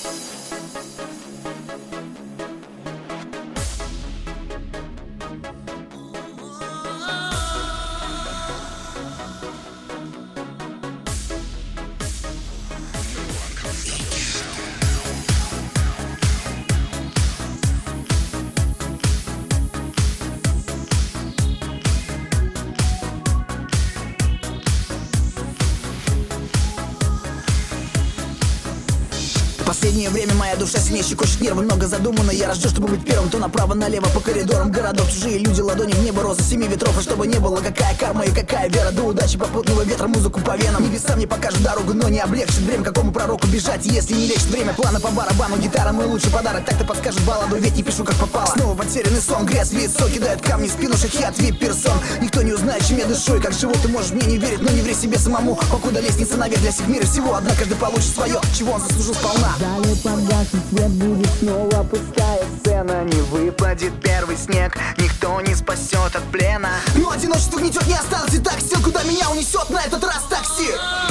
Последнее время моя душа сильнее щекочет нервы, много задумано. Я рожден, чтобы быть первым, то направо-налево по коридорам городов. Чужие люди, ладони в небо, розы семи ветров. И чтобы не было, какая карма и какая вера. До удачи попутного ветра, музыку по венам. Небеса мне покажут дорогу, но не облегчит время. Какому пророку бежать, если не лечит время? Планы по барабану, гитара мой лучший подарок. Так ты подскажет балладу, ведь не пишу как попало. Снова потерянный сон, грязь, весо, кидает камни в спину, шахи от вип-персон. Никто не узнает, чем я дышу и как живу. Ты можешь мне не верить, но не ври себе самому. Покуда лестница наверх для всех мира всего. Одна каждый получит свое, чего он заслужил сполна. Далее погаснет свет, будет снова пустая сцена. Не выпадет первый снег, никто не спасет от плена. Но одиночество гнетет, не осталось и так сил. Куда меня унесет на этот раз такси?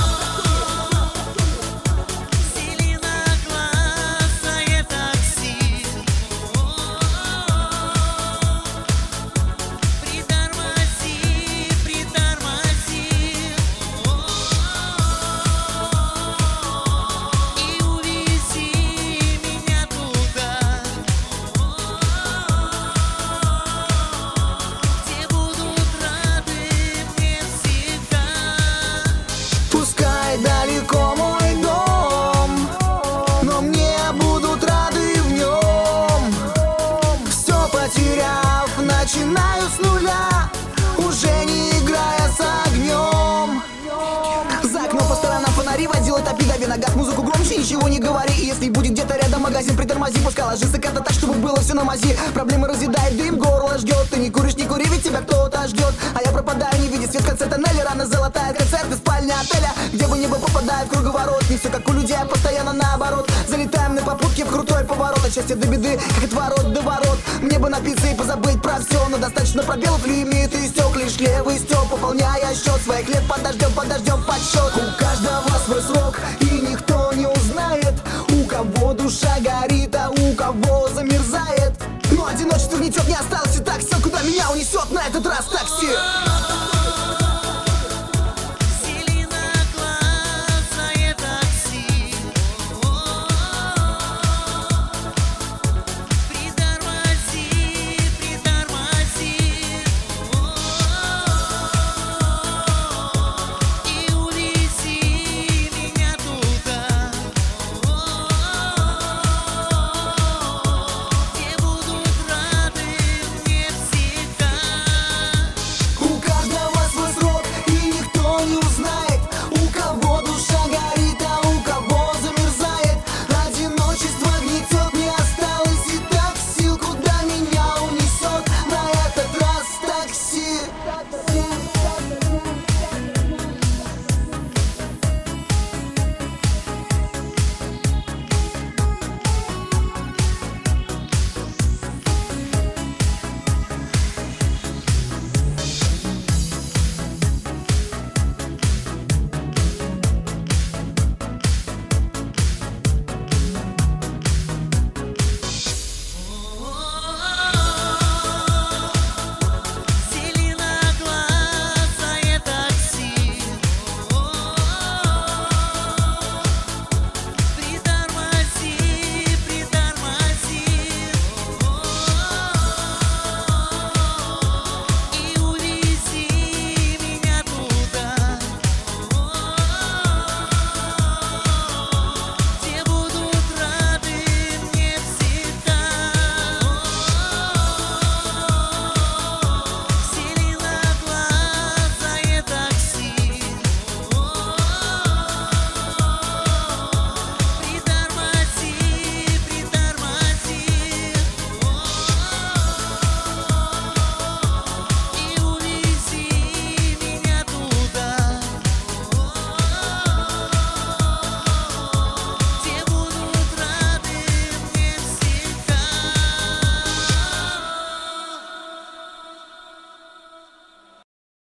Далеко мой дом, но мне будут рады в нем. Все потеряв, начинаю с нуля, уже не играя с огнем. За окном по сторонам фонари, водила топи, дави на газ, музыку громче, ничего не говори. И если будет где-то рядом магазин, притормози, пускай ложится карта так, чтобы было все на мази. Проблемы разъедает, дым горло ждет. Ты не куришь, не кури, ведь тебя кто-то ждет. А я пропадаю, не видя свет в конце тоннеля. Рано золотает концерт из спальни отеля, где бы небо попадает в круговорот. Не все как у людей, а постоянно наоборот. Залетаем на попутке в крутой поворот. От счастья до беды, как от ворот до ворот. Мне бы напиться и позабыть про все, но достаточно пробелов, лимит истек. Лишь левый стёк, пополняя счет своих лет. Подождем подсчет. У каждого свой срок, и никто не узнает, у кого душа горит, а у кого замерзает. Но одиночество гнетет, не осталось и так сил. Куда меня унесет на этот раз